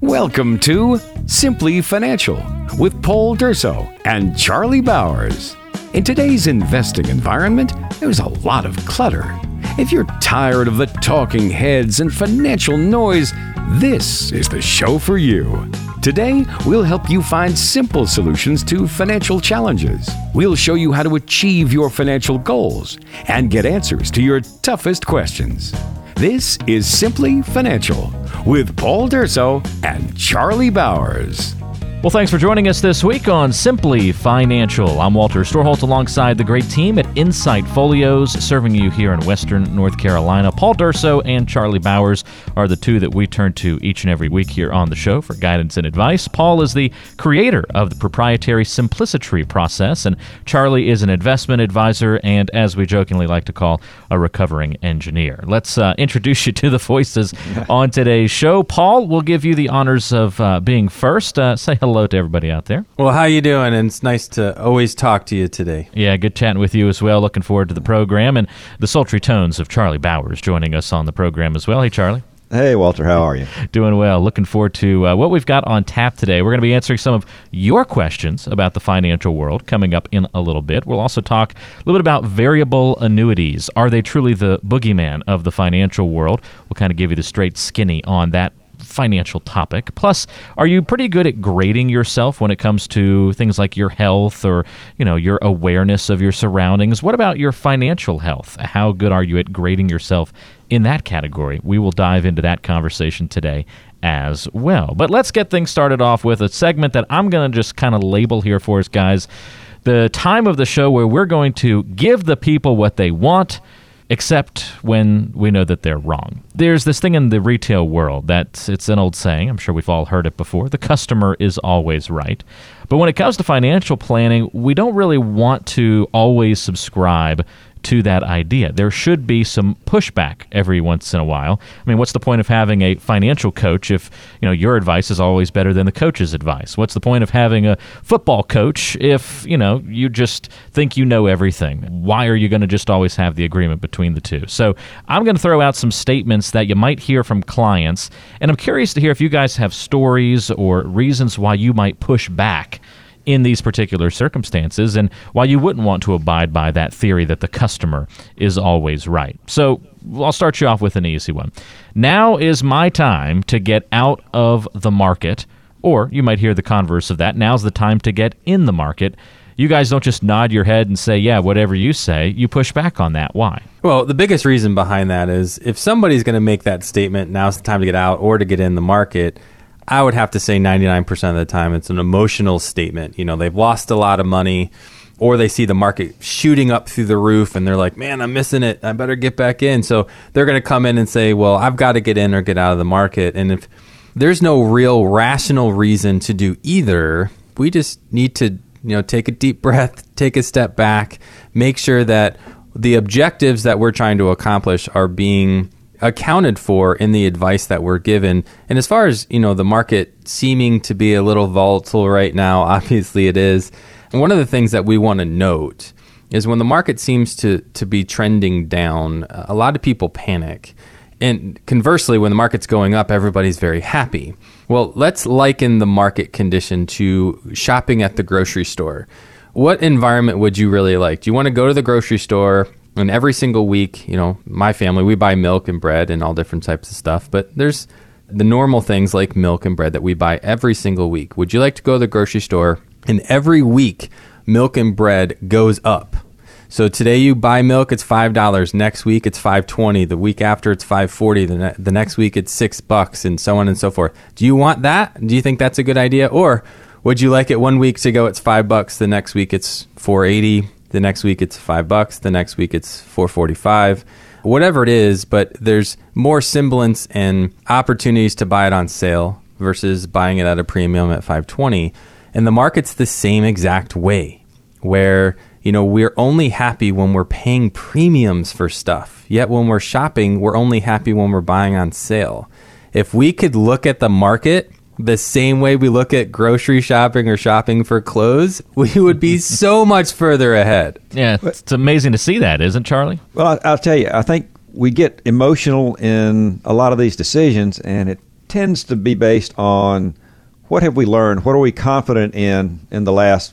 Welcome to Simply Financial with Paul Durso and Charlie Bowers. In today's investing environment, there's a lot of clutter. If you're tired of the talking heads and financial noise, this is the show for you. Today, we'll help you find simple solutions to financial challenges. We'll show you how to achieve your financial goals and get answers to your toughest questions. This is Simply Financial with Paul Durso and Charlie Bowers. Well, thanks for joining us this week on Simply Financial. I'm Walter Storholt alongside the great team at Insight Folios, serving you here in Western North Carolina. Paul Durso and Charlie Bowers are the two that we turn to each and every week here on the show for guidance and advice. Paul is the creator of the proprietary Simplicity process, and Charlie is an investment advisor and, as we jokingly like to call, a recovering engineer. Let's introduce you to the voices on today's show. Paul, we'll give you the honors of being first. Say hello to everybody out there. Well, how you doing? And it's nice to always talk to you today. Yeah, good chatting with you as well. Looking forward to the program and the sultry tones of Charlie Bowers joining us on the program as well. Hey, Charlie. Hey, Walter. How are you? Doing well. Looking forward to what we've got on tap today. We're going to be answering some of your questions about the financial world coming up in a little bit. We'll also talk a little bit about variable annuities. Are they truly the boogeyman of the financial world? We'll kind of give you the straight skinny on that financial topic. Plus, are you pretty good at grading yourself when it comes to things like your health or, your awareness of your surroundings? What about your financial health? How good are you at grading yourself in that category? We will dive into that conversation today as well. But let's get things started off with a segment that I'm going to just kind of label here for us, guys. The time of the show where we're going to give the people what they want, except when we know that they're wrong. There's this thing in the retail world that it's an old saying. I'm sure we've all heard it before. The customer is always right. But when it comes to financial planning, we don't really want to always subscribe to that idea. There should be some pushback every once in a while. I mean, what's the point of having a financial coach if, your advice is always better than the coach's advice? What's the point of having a football coach if, you just think you know everything? Why are you going to just always have the agreement between the two? So I'm going to throw out some statements that you might hear from clients, and I'm curious to hear if you guys have stories or reasons why you might push back in these particular circumstances, and why you wouldn't want to abide by that theory that the customer is always right. So I'll start you off with an easy one. Now is my time to get out of the market, or you might hear the converse of that. Now's the time to get in the market. You guys don't just nod your head and say, yeah, whatever you say. You push back on that. Why? Well, the biggest reason behind that is if somebody's going to make that statement, now's the time to get out or to get in the market, I would have to say 99% of the time it's an emotional statement. They've lost a lot of money, or they see the market shooting up through the roof and they're like, man, I'm missing it. I better get back in. So they're going to come in and say, well, I've got to get in or get out of the market. And if there's no real rational reason to do either, we just need to, take a deep breath, take a step back, make sure that the objectives that we're trying to accomplish are being accounted for in the advice that we're given. And as far as, the market seeming to be a little volatile right now, obviously it is. And one of the things that we want to note is when the market seems to be trending down, a lot of people panic. And conversely, when the market's going up, everybody's very happy. Well, let's liken the market condition to shopping at the grocery store. What environment would you really like? Do you want to go to the grocery store and every single week, my family, we buy milk and bread and all different types of stuff, but there's the normal things like milk and bread that we buy every single week. Would you like to go to the grocery store and every week milk and bread goes up? So today you buy milk, it's $5. Next week it's $5.20. The week after it's $5.40. The next week it's $6, and so on and so forth. Do you want that? Do you think that's a good idea? Or would you like it one week to go it's $5, the next week it's $4.80? The next week it's $5. The next week it's $4.45. Whatever it is, but there's more semblance and opportunities to buy it on sale versus buying it at a premium at $5.20. And the market's the same exact way, where we're only happy when we're paying premiums for stuff. Yet when we're shopping, we're only happy when we're buying on sale. If we could look at the market the same way we look at grocery shopping or shopping for clothes, we would be so much further ahead. Yeah, it's amazing to see that, isn't it, Charlie? Well, I'll tell you, I think we get emotional in a lot of these decisions, and tends to be based on what have we learned, what are we confident in the last,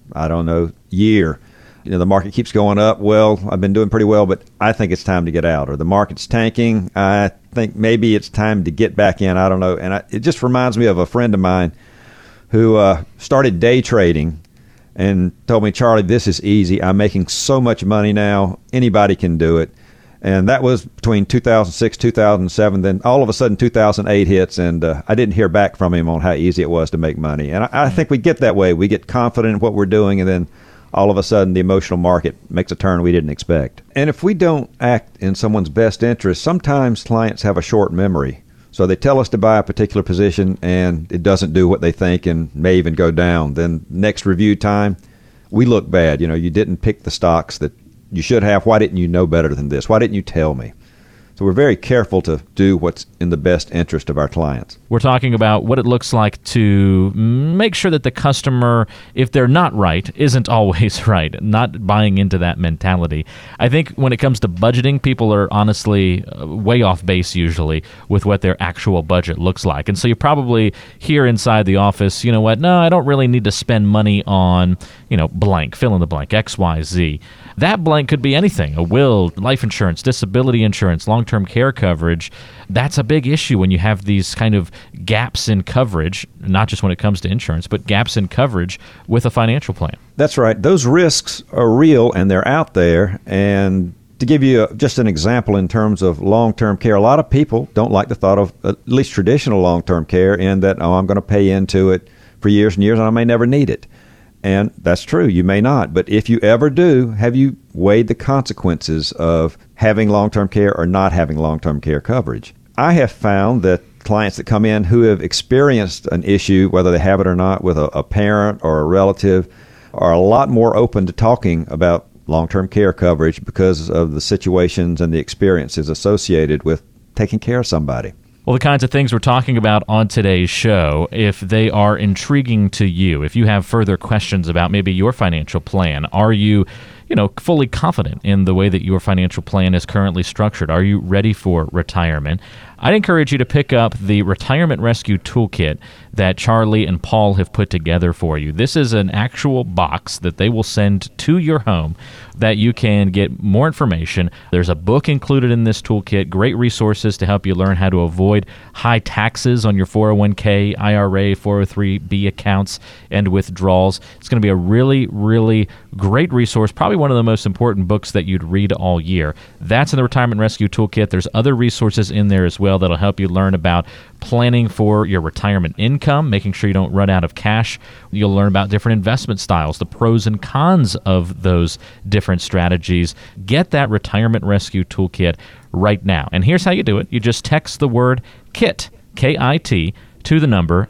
year. The market keeps going up. Well, I've been doing pretty well, but I think it's time to get out. Or the market's tanking. I think maybe it's time to get back in. I don't know. And it just reminds me of a friend of mine who started day trading and told me, Charlie, this is easy. I'm making so much money now. Anybody can do it. And that was between 2006, 2007. Then all of a sudden 2008 hits, and I didn't hear back from him on how easy it was to make money. And I think we get that way. We get confident in what we're doing, and then all of a sudden the emotional market makes a turn we didn't expect. And if we don't act in someone's best interest, sometimes clients have a short memory. So they tell us to buy a particular position and it doesn't do what they think and may even go down. Then next review time, we look bad. You didn't pick the stocks that you should have. Why didn't you know better than this? Why didn't you tell me? So we're very careful to do what's in the best interest of our clients. We're talking about what it looks like to make sure that the customer, if they're not right, isn't always right, not buying into that mentality. I think when it comes to budgeting, people are honestly way off base usually with what their actual budget looks like. And so you probably hear inside the office, no, I don't really need to spend money on, blank, fill in the blank, X, Y, Z. That blank could be anything, a will, life insurance, disability insurance, long-term care coverage. That's a big issue when you have these kind of gaps in coverage, not just when it comes to insurance, but gaps in coverage with a financial plan. That's right. Those risks are real and they're out there. And to give you just an example in terms of long-term care, a lot of people don't like the thought of at least traditional long-term care in that, I'm going to pay into it for years and years and I may never need it. And that's true. You may not. But if you ever do, have you weighed the consequences of having long-term care or not having long-term care coverage? I have found that clients that come in who have experienced an issue, whether they have it or not, with a parent or a relative, are a lot more open to talking about long-term care coverage because of the situations and the experiences associated with taking care of somebody. Well, the kinds of things we're talking about on today's show, if they are intriguing to you, if you have further questions about maybe your financial plan, are you fully confident in the way that your financial plan is currently structured? Are you ready for retirement? I'd encourage you to pick up the Retirement Rescue Toolkit that Charlie and Paul have put together for you. This is an actual box that they will send to your home that you can get more information. There's a book included in this toolkit, great resources to help you learn how to avoid high taxes on your 401k, IRA, 403b accounts, and withdrawals. It's going to be a really, really great resource, probably one of the most important books that you'd read all year. That's in the Retirement Rescue Toolkit. There's other resources in there as well that'll help you learn about planning for your retirement income, making sure you don't run out of cash. You'll learn about different investment styles, the pros and cons of those different strategies. Get that Retirement Rescue Toolkit right now. And here's how you do it. You just text the word KIT, K-I-T, to the number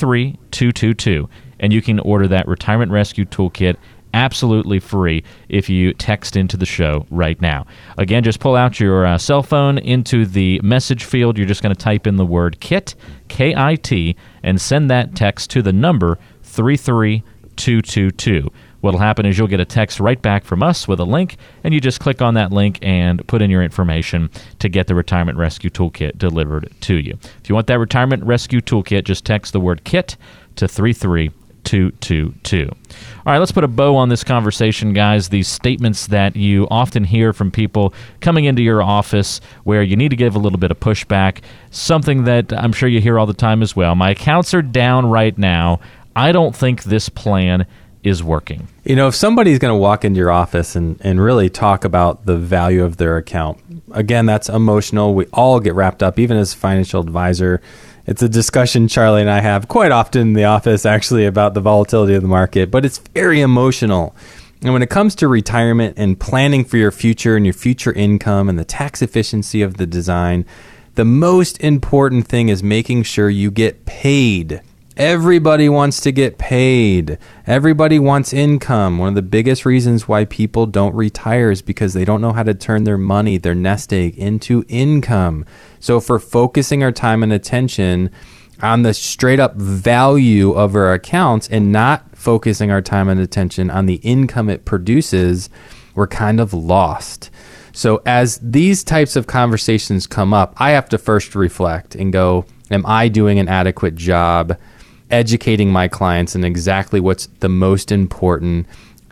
33222, and you can order that Retirement Rescue Toolkit absolutely free if you text into the show right now. Again, just pull out your cell phone into the message field. You're just going to type in the word KIT, K-I-T, and send that text to the number 33222. What'll happen is you'll get a text right back from us with a link, and you just click on that link and put in your information to get the Retirement Rescue Toolkit delivered to you. If you want that Retirement Rescue Toolkit, just text the word KIT to 33222. All right, let's put a bow on this conversation, guys. These statements that you often hear from people coming into your office where you need to give a little bit of pushback, something that I'm sure you hear all the time as well. My accounts are down right now. I don't think this plan is working. If somebody's going to walk into your office and really talk about the value of their account, again, that's emotional. We all get wrapped up, even as a financial advisor. It's a discussion Charlie and I have quite often in the office, actually, about the volatility of the market, but it's very emotional. And when it comes to retirement and planning for your future and your future income and the tax efficiency of the design, the most important thing is making sure you get paid. Everybody wants to get paid. Everybody wants income. One of the biggest reasons why people don't retire is because they don't know how to turn their money, their nest egg, into income. So if we're focusing our time and attention on the straight up value of our accounts and not focusing our time and attention on the income it produces, we're kind of lost. So as these types of conversations come up, I have to first reflect and go, am I doing an adequate job educating my clients in exactly what's the most important,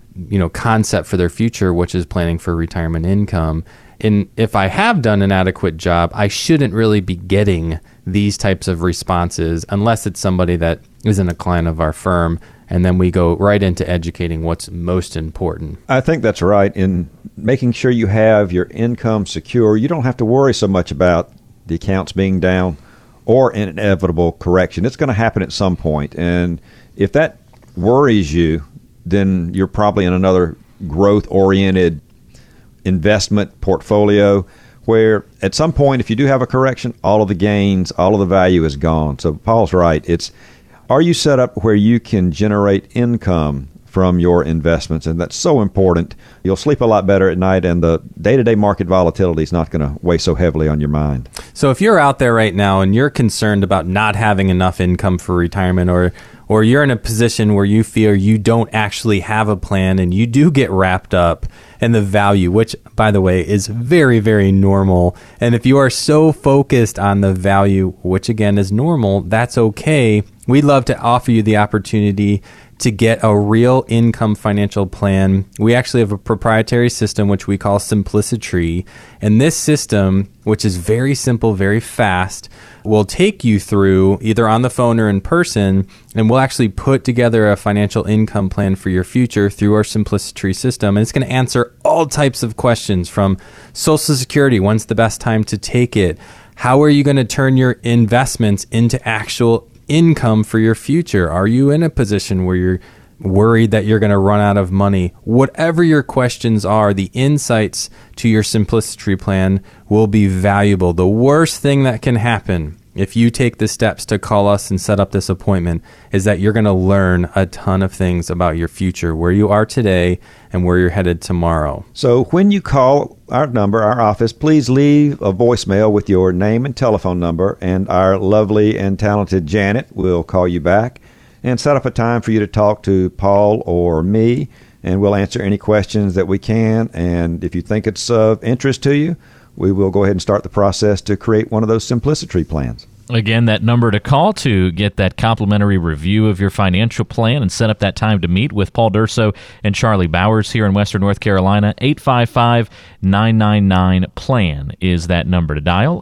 concept for their future, which is planning for retirement income. And if I have done an adequate job, I shouldn't really be getting these types of responses unless it's somebody that isn't a client of our firm. And then we go right into educating what's most important. I think that's right. In making sure you have your income secure, you don't have to worry so much about the accounts being down or an inevitable correction. It's going to happen at some point. And if that worries you, then you're probably in another growth-oriented investment portfolio where at some point, if you do have a correction, all of the gains, all of the value is gone. So Paul's right. Are you set up where you can generate income from your investments? And that's so important. You'll sleep a lot better at night, and the day-to-day market volatility is not going to weigh so heavily on your mind. So if you're out there right now and you're concerned about not having enough income for retirement, or you're in a position where you feel you don't actually have a plan and you do get wrapped up in the value, which, by the way, is very, very normal. And if you are so focused on the value, which again is normal, that's okay. We'd love to offer you the opportunity to get a real income financial plan. We actually have a proprietary system, which we call Simplicity. And this system, which is very simple, very fast, will take you through either on the phone or in person, and we'll actually put together a financial income plan for your future through our Simplicity system. And it's going to answer all types of questions from Social Security, when's the best time to take it? How are you going to turn your investments into actual income for your future? Are you in a position where you're worried that you're going to run out of money? Whatever your questions are, the insights to your Simplicity plan will be valuable. The worst thing that can happen if you take the steps to call us and set up this appointment is that you're going to learn a ton of things about your future, where you are today and where you're headed tomorrow. So when you call our number, our office, please leave a voicemail with your name and telephone number, and our lovely and talented Janet will call you back and set up a time for you to talk to Paul or me, and we'll answer any questions that we can. And if you think it's of interest to you, we will go ahead and start the process to create one of those Simplicity plans. Again, that number to call to get that complimentary review of your financial plan and set up that time to meet with Paul D'Urso and Charlie Bowers here in Western North Carolina. 855-999-PLAN is that number to dial.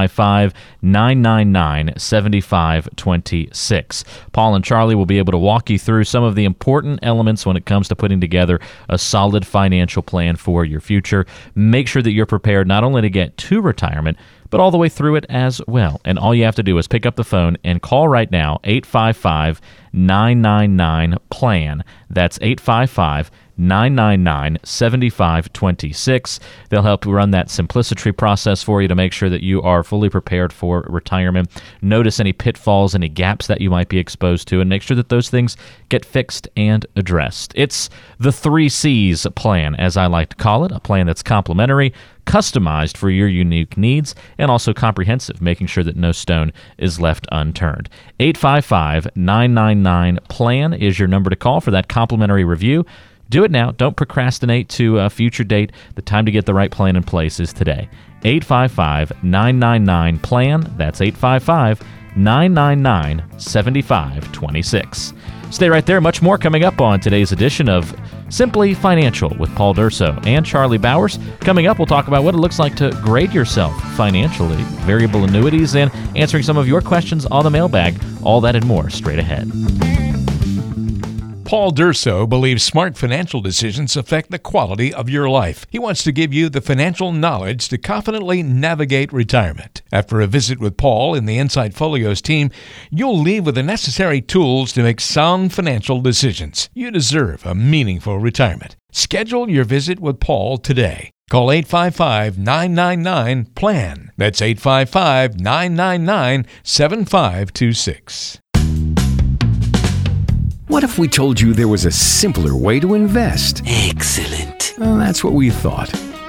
855-999-7526. Paul and Charlie will be able to walk you through some of the important elements when it comes to putting together a solid financial plan for your future. Make sure that you're prepared not only to get to retirement, but all the way through it as well. And all you have to do is pick up the phone and call right now, 855-999-PLAN. That's 855-999-7526. They'll help run that Simplicity process for you to make sure that you are fully prepared for retirement. Notice any pitfalls, any gaps that you might be exposed to, and make sure that those things get fixed and addressed. It's the 3 C's plan, as I like to call it, a plan that's complimentary, customized for your unique needs, and also comprehensive, making sure that no stone is left unturned. 855-999-PLAN is your number to call for that complimentary review. Do it now. Don't procrastinate to a future date. The time to get the right plan in place is today. 855-999-PLAN. That's 855-999-7526. Stay right there. Much more coming up on today's edition of Simply Financial with Paul D'Urso and Charlie Bowers. Coming up, we'll talk about what it looks like to grade yourself financially, variable annuities, and answering some of your questions on the mailbag. All that and more straight ahead. Paul D'Urso believes smart financial decisions affect the quality of your life. He wants to give you the financial knowledge to confidently navigate retirement. After a visit with Paul and the Insight Folios team, you'll leave with the necessary tools to make sound financial decisions. You deserve a meaningful retirement. Schedule your visit with Paul today. Call 855-999-PLAN. That's 855-999-7526. What if we told you there was a simpler way to invest? Excellent. Well, that's what we thought.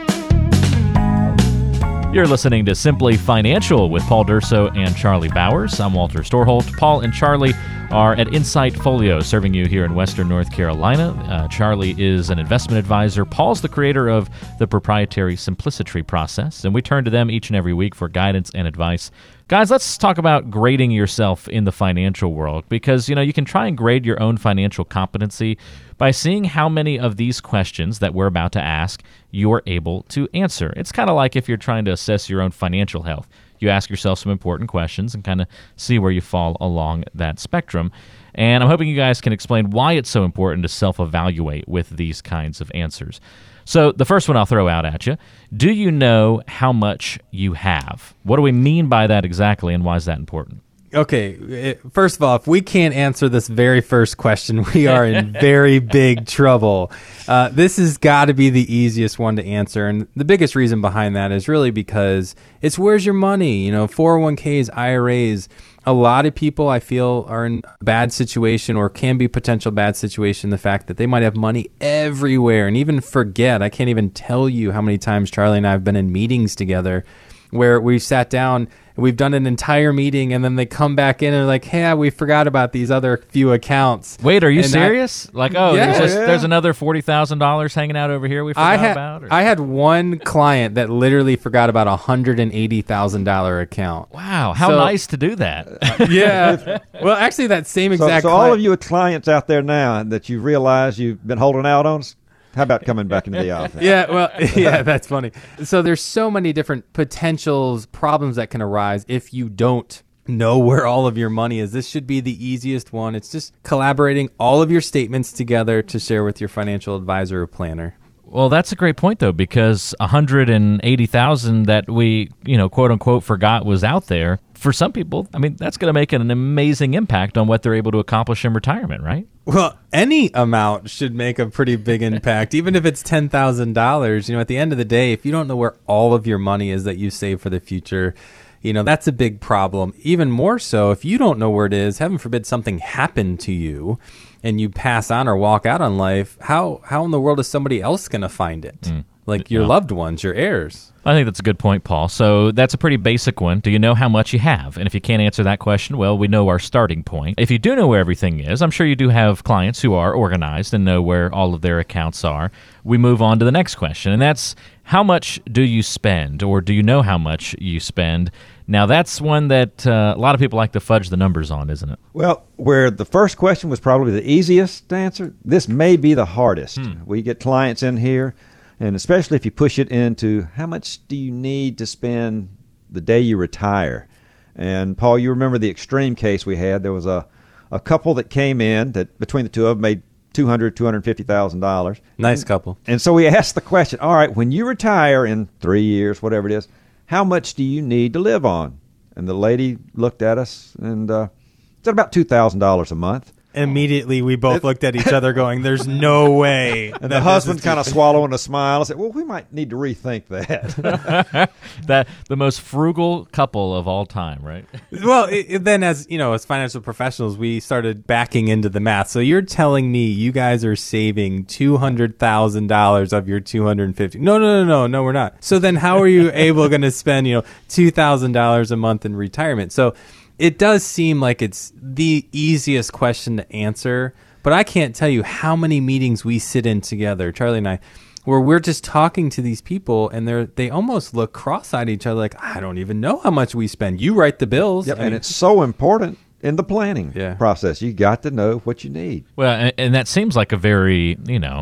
You're listening to Simply Financial with Paul D'Urso and Charlie Bowers. I'm Walter Storholt. Paul and Charlie are at Insight Folio, serving you here in Western North Carolina. Charlie is an investment advisor. Paul's the creator of the proprietary Simplicity process, and we turn to them each and every week for guidance and advice Guys, let's talk about grading yourself in the financial world because, you can try and grade your own financial competency by seeing how many of these questions that we're about to ask you're able to answer. It's kind of like if you're trying to assess your own financial health. You ask yourself some important questions and kind of see where you fall along that spectrum. And I'm hoping you guys can explain why it's so important to self-evaluate with these kinds of answers. So the first one I'll throw out at you. Do you know how much you have? What do we mean by that exactly, and why is that important? Okay, first of all, if we can't answer this very first question, we are in very big trouble. This has got to be the easiest one to answer, and the biggest reason behind that is really because it's where's your money? 401ks, IRAs. A lot of people, I feel, are in a bad situation or can be potential bad situation. The fact that they might have money everywhere and even forget. I can't even tell you how many times Charlie and I have been in meetings together where we've sat down and we've done an entire meeting and then they come back in and are like, hey, we forgot about these other few accounts. Wait, are you serious? Yeah. There's another $40,000 hanging out over here we forgot about? I had one client that literally forgot about a $180,000 account. Wow, how nice to do that. Yeah. Well, actually, that same exact So all of you clients out there now that you realize you've been holding out on, how about coming back into the office? Yeah, that's funny. So there's so many different potentials, problems that can arise if you don't know where all of your money is. This should be the easiest one. It's just collaborating all of your statements together to share with your financial advisor or planner. Well, that's a great point, though, because 180,000 that we, quote unquote, forgot was out there. For some people, that's going to make an amazing impact on what they're able to accomplish in retirement, right? Well, any amount should make a pretty big impact, even if it's $10,000. At the end of the day, if you don't know where all of your money is that you save for the future, that's a big problem. Even more so, if you don't know where it is, heaven forbid something happened to you and you pass on or walk out on life, how in the world is somebody else going to find it? Like your loved ones, your heirs. I think that's a good point, Paul. So that's a pretty basic one. Do you know how much you have? And if you can't answer that question, well, we know our starting point. If you do know where everything is, I'm sure you do have clients who are organized and know where all of their accounts are. We move on to the next question, and that's how much do you spend, or do you know how much you spend? Now, that's one that a lot of people like to fudge the numbers on, isn't it? Well, where the first question was probably the easiest to answer, this may be the hardest. We get clients in here, and especially if you push it into how much do you need to spend the day you retire. And, Paul, you remember the extreme case we had. There was a couple that came in that between the two of them made $250,000. Nice couple. And so we asked the question, all right, when you retire in 3 years, whatever it is, how much do you need to live on? And the lady looked at us and said about $2,000 a month. Immediately, we both looked at each other going, there's no way. And the husband kind of swallowing a smile and said, well, we might need to rethink that. That the most frugal couple of all time, right? Well, then as financial professionals, we started backing into the math. So you're telling me you guys are saving $200,000 of your $250,000? No, we're not. So then how are you going to spend, $2,000 a month in retirement? So it does seem like it's the easiest question to answer, but I can't tell you how many meetings we sit in together, Charlie and I, where we're just talking to these people and they almost look cross-eyed at each other like, I don't even know how much we spend. You write the bills. Yep, and it's so important in the planning process. You got to know what you need. Well, and that seems like a very,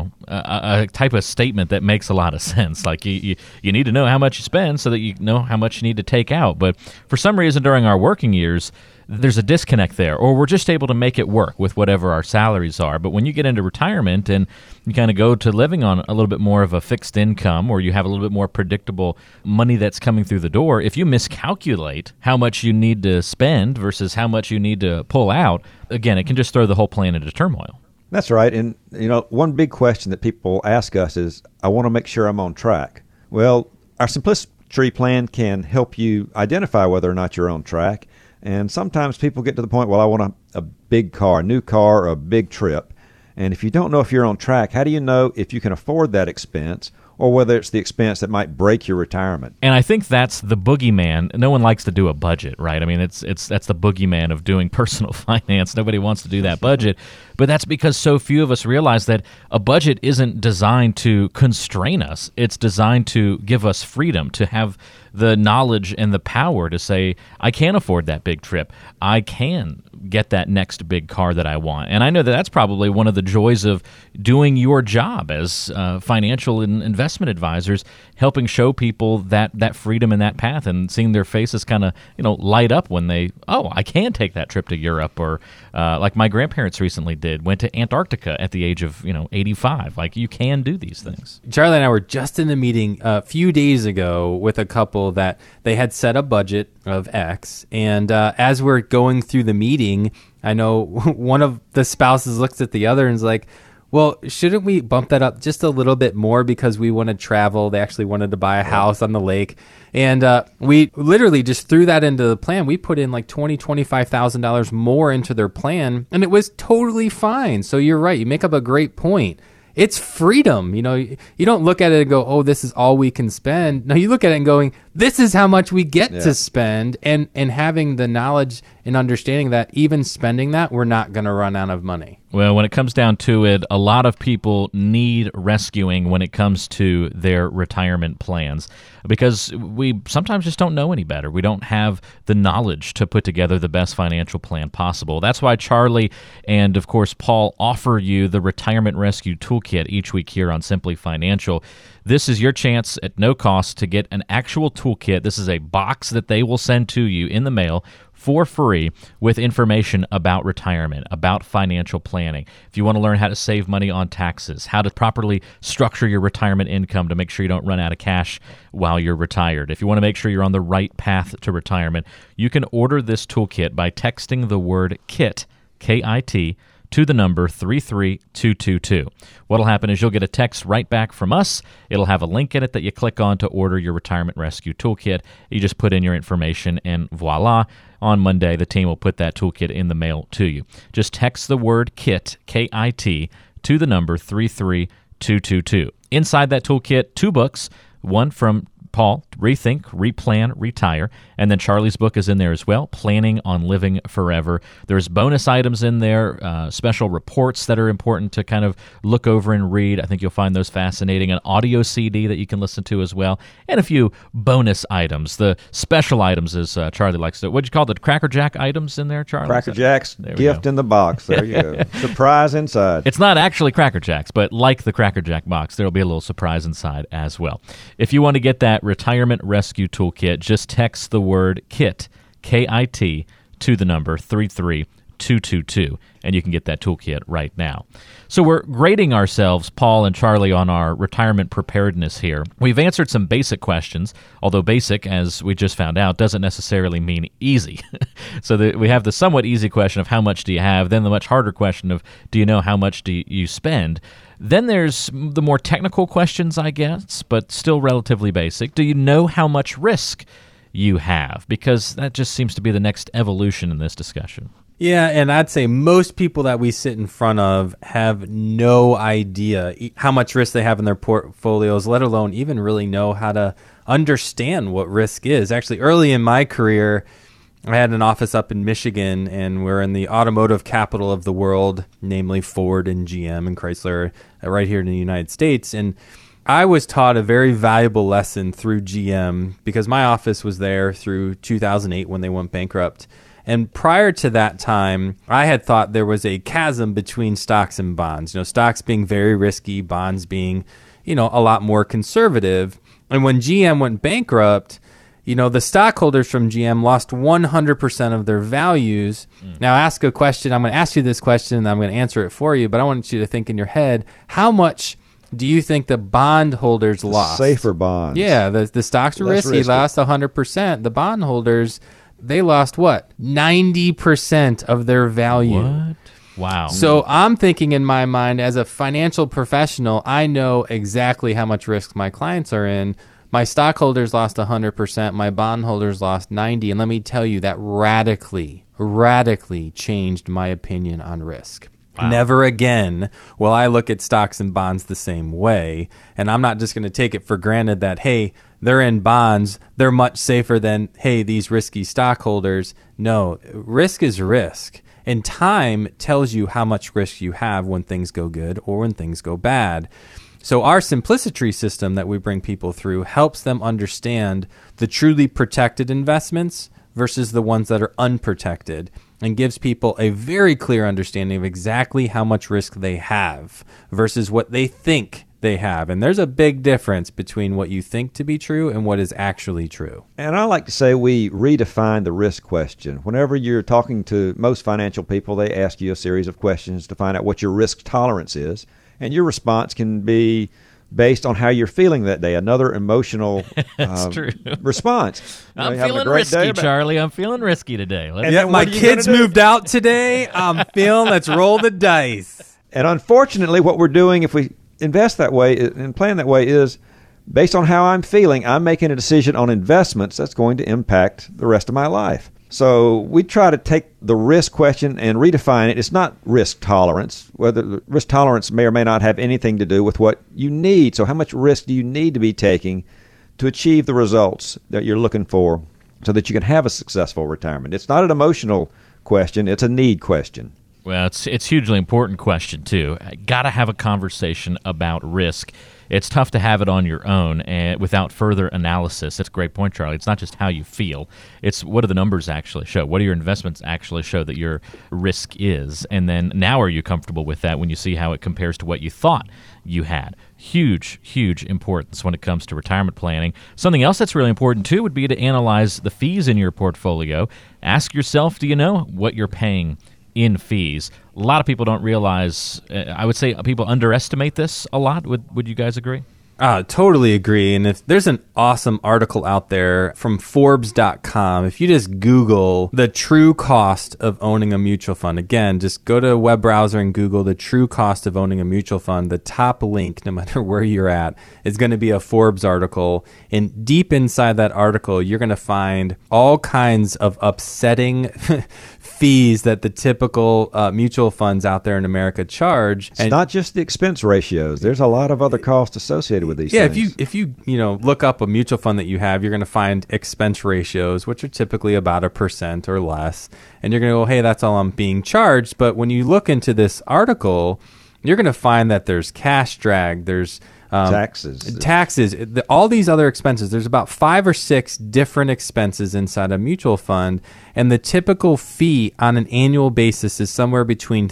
a type of statement that makes a lot of sense. Like you need to know how much you spend so that you know how much you need to take out. But for some reason during our working years, there's a disconnect there, or we're just able to make it work with whatever our salaries are. But when you get into retirement and you kind of go to living on a little bit more of a fixed income, or you have a little bit more predictable money that's coming through the door, if you miscalculate how much you need to spend versus how much you need to pull out, again, it can just throw the whole plan into turmoil. That's right. And, one big question that people ask us is, I want to make sure I'm on track. Well, our Simplicity Plan can help you identify whether or not you're on track. And sometimes people get to the point, well, I want a big car, a new car, or a big trip. And if you don't know if you're on track, how do you know if you can afford that expense or whether it's the expense that might break your retirement. And I think that's the boogeyman. No one likes to do a budget, right? I mean, that's the boogeyman of doing personal finance. Nobody wants to do that budget. But that's because so few of us realize that a budget isn't designed to constrain us. It's designed to give us freedom, to have the knowledge and the power to say, I can afford that big trip. I can get that next big car that I want. And I know that that's probably one of the joys of doing your job as financial and investment advisors, helping show people that freedom and that path, and seeing their faces kind of light up when they, I can take that trip to Europe, or like my grandparents recently went to Antarctica at the age of 85. Like, you can do these things. Charlie and I were just in a meeting a few days ago with a couple that they had set a budget of X, and as we're going through the meeting, I know one of the spouses looks at the other and is like, well, shouldn't we bump that up just a little bit more because we want to travel? They actually wanted to buy a house on the lake. And we literally just threw that into the plan. We put in like $20,000, $25,000 more into their plan, and it was totally fine. So you're right. You make up a great point. It's freedom. You don't look at it and go, oh, this is all we can spend. No, you look at it and going, this is how much we get to spend, and having the knowledge and understanding that even spending that, we're not going to run out of money. Well, when it comes down to it, a lot of people need rescuing when it comes to their retirement plans, because we sometimes just don't know any better. We don't have the knowledge to put together the best financial plan possible. That's why Charlie and, of course, Paul offer you the Retirement Rescue Toolkit each week here on Simply Financial. This is your chance at no cost to get an actual toolkit. This is a box that they will send to you in the mail for free with information about retirement, about financial planning. If you want to learn how to save money on taxes, how to properly structure your retirement income to make sure you don't run out of cash while you're retired, if you want to make sure you're on the right path to retirement, you can order this toolkit by texting the word KIT, K-I-T, to the number 33222. What'll happen is you'll get a text right back from us. It'll have a link in it that you click on to order your Retirement Rescue Toolkit. You just put in your information, and voila, on Monday, the team will put that toolkit in the mail to you. Just text the word KIT, K-I-T, to the number 33222. Inside that toolkit, 2 books, one from Paul, Rethink, Replan, Retire, and then Charlie's book is in there as well, Planning on Living Forever. There's bonus items in there, special reports that are important to kind of look over and read. I think you'll find those fascinating. An audio CD that you can listen to as well, and a few bonus items. The special items, as Charlie likes to. What'd you call the Cracker Jack items in there, Charlie? Cracker Jack's gift in the box. There you go. Surprise inside. It's not actually Cracker Jacks, but like the Cracker Jack box, there'll be a little surprise inside as well. If you want to get that Retirement Rescue Toolkit, just text the word KIT, K-I-T, to the number 33222, and you can get that toolkit right now. So we're grading ourselves, Paul and Charlie, on our retirement preparedness here. We've answered some basic questions, although basic, as we just found out, doesn't necessarily mean easy. So we have the somewhat easy question of how much do you have, then the much harder question of do you know how much do you spend? Then there's the more technical questions, I guess, but still relatively basic. Do you know how much risk you have? Because that just seems to be the next evolution in this discussion. Yeah, and I'd say most people that we sit in front of have no idea how much risk they have in their portfolios, let alone even really know how to understand what risk is. Actually, early in my career, I had an office up in Michigan, and we're in the automotive capital of the world, namely Ford and GM and Chrysler, right here in the United States. And I was taught a very valuable lesson through GM because my office was there through 2008 when they went bankrupt. And prior to that time, I had thought there was a chasm between stocks and bonds. Stocks being very risky, bonds being, a lot more conservative. And when GM went bankrupt, the stockholders from GM lost 100% of their values. Now, ask a question. I'm going to ask you this question, and I'm going to answer it for you, but I want you to think in your head, how much do you think the bondholders lost? Safer bonds. Yeah, the stocks were risky, lost 100%. The bondholders, they lost what? 90% of their value. What? Wow. So I'm thinking in my mind, as a financial professional, I know exactly how much risk my clients are in. My stockholders lost 100%. My bondholders lost 90%. And let me tell you, that radically changed my opinion on risk. Wow. Never again will I look at stocks and bonds the same way. And I'm not just going to take it for granted that, hey, they're in bonds, they're much safer than, hey, these risky stockholders. No, risk is risk. And time tells you how much risk you have when things go good or when things go bad. So our simplicity system that we bring people through helps them understand the truly protected investments versus the ones that are unprotected, and gives people a very clear understanding of exactly how much risk they have versus what they think they have. And there's a big difference between what you think to be true and what is actually true. And I like to say we redefine the risk question. Whenever you're talking to most financial people, they ask you a series of questions to find out what your risk tolerance is. And your response can be based on how you're feeling that day, another emotional response. I'm feeling risky, Charlie. I'm feeling risky today. My kids moved out today. I'm feeling, let's roll the dice. And unfortunately, what we're doing if we invest that way and plan that way is based on how I'm feeling, I'm making a decision on investments that's going to impact the rest of my life. So we try to take the risk question and redefine it. It's not risk tolerance. Whether risk tolerance may or may not have anything to do with what you need. So how much risk do you need to be taking to achieve the results that you're looking for so that you can have a successful retirement? It's not an emotional question. It's a need question. Well, it's hugely important question, too. Got to have a conversation about risk. It's tough to have it on your own and without further analysis. That's a great point, Charlie. It's not just how you feel. It's what do the numbers actually show? What do your investments actually show that your risk is? And then now are you comfortable with that when you see how it compares to what you thought you had? Huge, huge importance when it comes to retirement planning. Something else that's really important, too, would be to analyze the fees in your portfolio. Ask yourself, do you know what you're paying in fees? A lot of people don't realize, I would say people underestimate this a lot. Would you guys agree? Totally agree. And if there's an awesome article out there from Forbes.com, if you just Google the true cost of owning a mutual fund, again, just go to a web browser and Google the true cost of owning a mutual fund, the top link, no matter where you're at, is going to be a Forbes article. And deep inside that article, you're going to find all kinds of upsetting fees that the typical mutual funds out there in America charge. It's not just the expense ratios. There's a lot of other costs associated with these things. If you look up a mutual fund that you have, you're going to find expense ratios, which are typically about 1% or less. And you're going to go, hey, that's all I'm being charged. But when you look into this article, you're going to find that there's cash drag, there's taxes, all these other expenses. There's about 5 or 6 different expenses inside a mutual fund, and the typical fee on an annual basis is somewhere between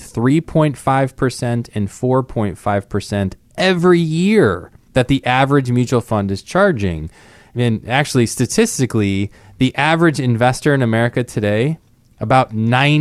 3.5% and 4.5% every year that the average mutual fund is charging. And actually, statistically, the average investor in America today, about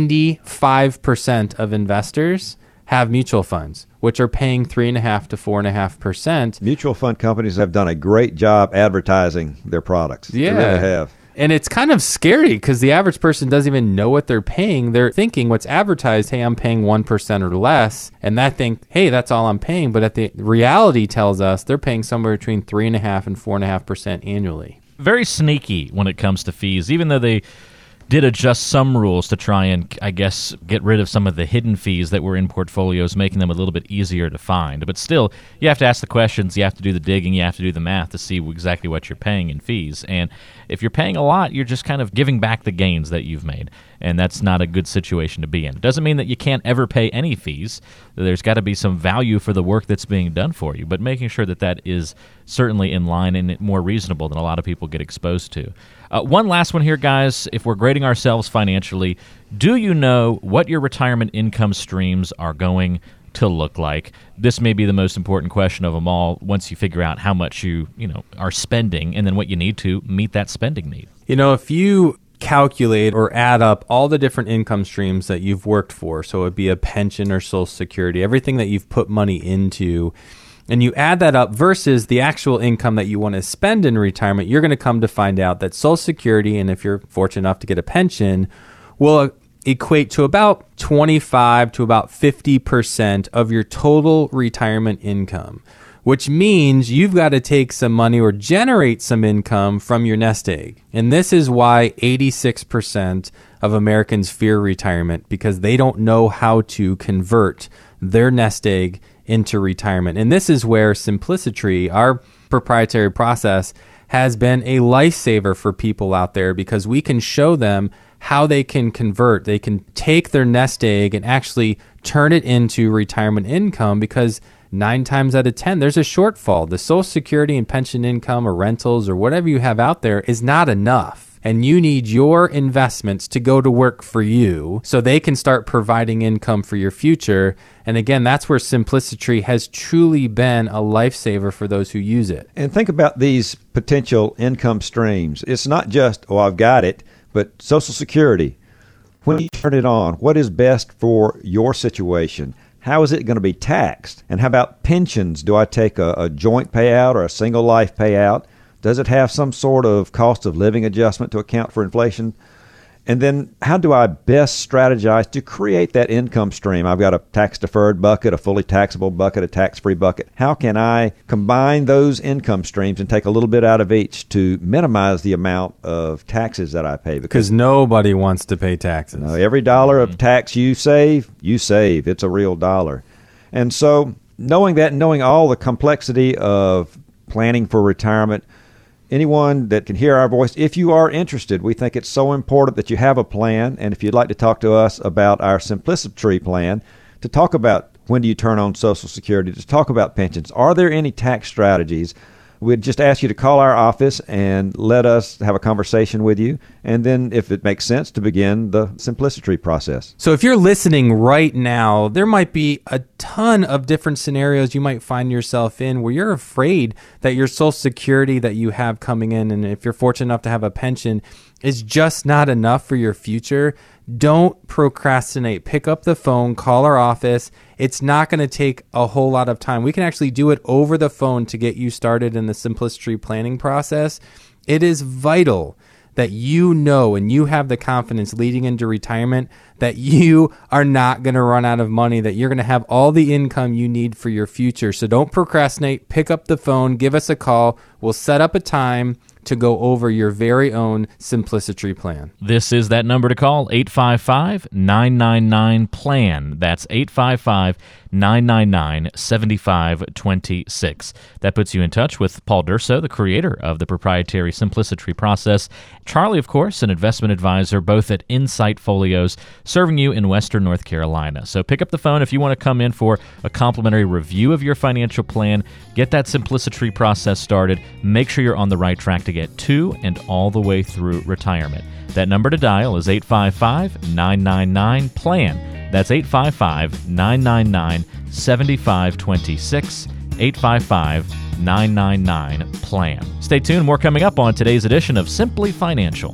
95% of investors have mutual funds, which are paying 3.5% to 4.5%. Mutual fund companies have done a great job advertising their products. Yeah. They really have. And it's kind of scary because the average person doesn't even know what they're paying. They're thinking what's advertised, hey, I'm paying 1% or less. And that think, hey, that's all I'm paying. But the reality tells us they're paying somewhere between 3.5% and 4.5% annually. Very sneaky when it comes to fees, even though they did adjust some rules to try and, I guess, get rid of some of the hidden fees that were in portfolios, making them a little bit easier to find. But still, you have to ask the questions, you have to do the digging, you have to do the math to see exactly what you're paying in fees. And if you're paying a lot, you're just kind of giving back the gains that you've made. And that's not a good situation to be in. It doesn't mean that you can't ever pay any fees. There's got to be some value for the work that's being done for you, but making sure that that is certainly in line and more reasonable than a lot of people get exposed to. One last one here, guys. If we're grading ourselves financially, do you know what your retirement income streams are going to look like? This may be the most important question of them all once you figure out how much you are spending and then what you need to meet that spending need. If you calculate or add up all the different income streams that you've worked for, so it would be a pension or Social Security, everything that you've put money into, and you add that up versus the actual income that you want to spend in retirement, you're going to come to find out that Social Security, and if you're fortunate enough to get a pension, will equate to about 25 to about 50% of your total retirement income, which means you've got to take some money or generate some income from your nest egg. And this is why 86% of Americans fear retirement because they don't know how to convert their nest egg into retirement. And this is where Simplicity, our proprietary process, has been a lifesaver for people out there because we can show them how they can convert. They can take their nest egg and actually turn it into retirement income because 9 times out of 10, there's a shortfall. The Social Security and pension income or rentals or whatever you have out there is not enough. And you need your investments to go to work for you so they can start providing income for your future. And again, that's where Simplicity has truly been a lifesaver for those who use it. And think about these potential income streams. It's not just, oh, I've got it, but Social Security. When you turn it on, what is best for your situation? How is it going to be taxed? And how about pensions? Do I take a joint payout or a single life payout? Does it have some sort of cost of living adjustment to account for inflation? And then how do I best strategize to create that income stream? I've got a tax-deferred bucket, a fully taxable bucket, a tax-free bucket. How can I combine those income streams and take a little bit out of each to minimize the amount of taxes that I pay? Because nobody wants to pay taxes. No, every dollar of tax you save. It's a real dollar. And so knowing that and knowing all the complexity of planning for retirement, anyone that can hear our voice, if you are interested, we think it's so important that you have a plan. And if you'd like to talk to us about our Simplicity plan, to talk about when do you turn on Social Security, to talk about pensions, are there any tax strategies? We'd just ask you to call our office and let us have a conversation with you. And then if it makes sense, to begin the Simplicity process. So if you're listening right now, there might be a ton of different scenarios you might find yourself in where you're afraid that your Social Security that you have coming in, and if you're fortunate enough to have a pension, is just not enough for your future. Don't procrastinate. Pick up the phone, call our office. It's not going to take a whole lot of time. We can actually do it over the phone to get you started in the Simplicity planning process. It is vital that you know and you have the confidence leading into retirement that you are not going to run out of money, that you're going to have all the income you need for your future. So don't procrastinate. Pick up the phone. Give us a call. We'll set up a time to go over your very own Simplicity plan. This is that number to call, 855-999-PLAN. That's 855-999-7526. That puts you in touch with Paul Durso, the creator of the proprietary Simplicity process. Charlie, of course, an investment advisor both at Insight Folios, serving you in Western North Carolina. So pick up the phone if you want to come in for a complimentary review of your financial plan. Get that Simplicity process started. Make sure you're on the right track to get to and all the way through retirement. That number to dial is 855-999-PLAN. That's 855-999-7526. 855-999-PLAN. Stay tuned. More coming up on today's edition of Simply Financial.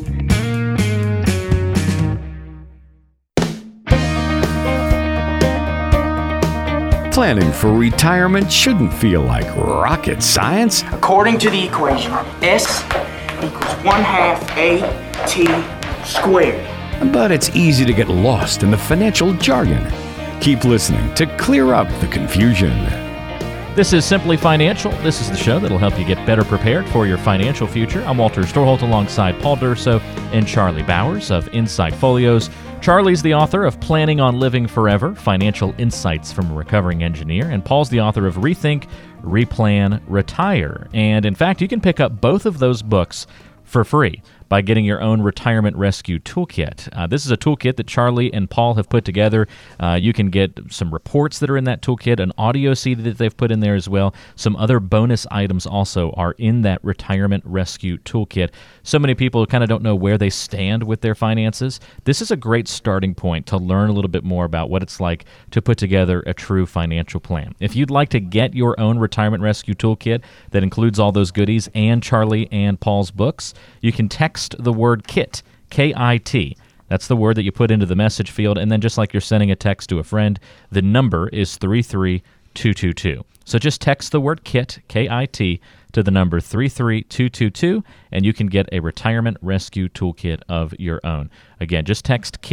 Planning for retirement shouldn't feel like rocket science. According to the equation, S equals 1/2 AT squared. But it's easy to get lost in the financial jargon. Keep listening to clear up the confusion. This is Simply Financial. This is the show that'll help you get better prepared for your financial future. I'm Walter Storholt alongside Paul Durso and Charlie Bowers of Insight Folios. Charlie's the author of Planning on Living Forever, Financial Insights from a Recovering Engineer, and Paul's the author of Rethink, Replan, Retire. And in fact, you can pick up both of those books for free by getting your own Retirement Rescue Toolkit. This is a toolkit that Charlie and Paul have put together. You can get some reports that are in that toolkit, an audio CD that they've put in there as well. Some other bonus items also are in that Retirement Rescue Toolkit. So many people kind of don't know where they stand with their finances. This is a great starting point to learn a little bit more about what it's like to put together a true financial plan. If you'd like to get your own Retirement Rescue Toolkit that includes all those goodies and Charlie and Paul's books, you can text the word KIT, K-I-T. That's the word that you put into the message field, and then just like you're sending a text to a friend, the number is 33222. So just text the word KIT, K-I-T, to the number 33222, and you can get a Retirement Rescue Toolkit of your own. Again, just text KIT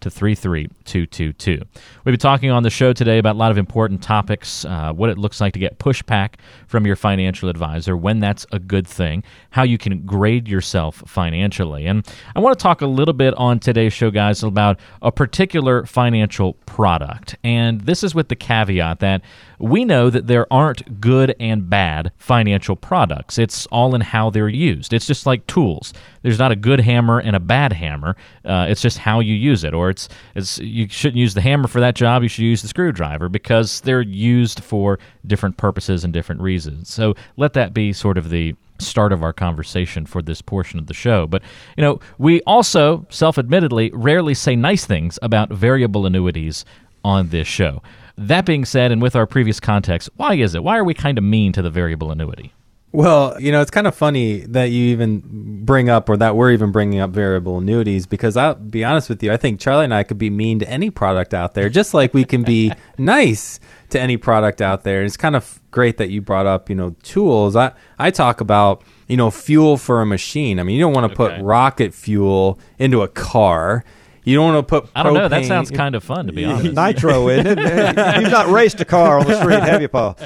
to 33222. We'll be talking on the show today about a lot of important topics, what it looks like to get pushback from your financial advisor, when that's a good thing, how you can grade yourself financially. And I want to talk a little bit on today's show, guys, about a particular financial product. And this is with the caveat that we know that there aren't good and bad financial products. It's all in how they're used. It's just like tools. There's not a good hammer and a bad hammer. It's just how you use it. Or it's you shouldn't use the hammer for that job. You should use the screwdriver because they're used for different purposes and different reasons. So let that be sort of the start of our conversation for this portion of the show. But, we also, self-admittedly, rarely say nice things about variable annuities on this show. That being said, and with our previous context, why is it? Why are we kind of mean to the variable annuity? Well, it's kind of funny that you even bring up, or that we're even bringing up variable annuities, because I'll be honest with you, I think Charlie and I could be mean to any product out there, just like we can be nice to any product out there. It's kind of great that you brought up, tools. I talk about, fuel for a machine. I mean, you don't want to put rocket fuel into a car. You don't want to put propane. I don't know. That sounds kind of fun, to be honest. Nitro, isn't it? You've not raced a car on the street, have you, Paul?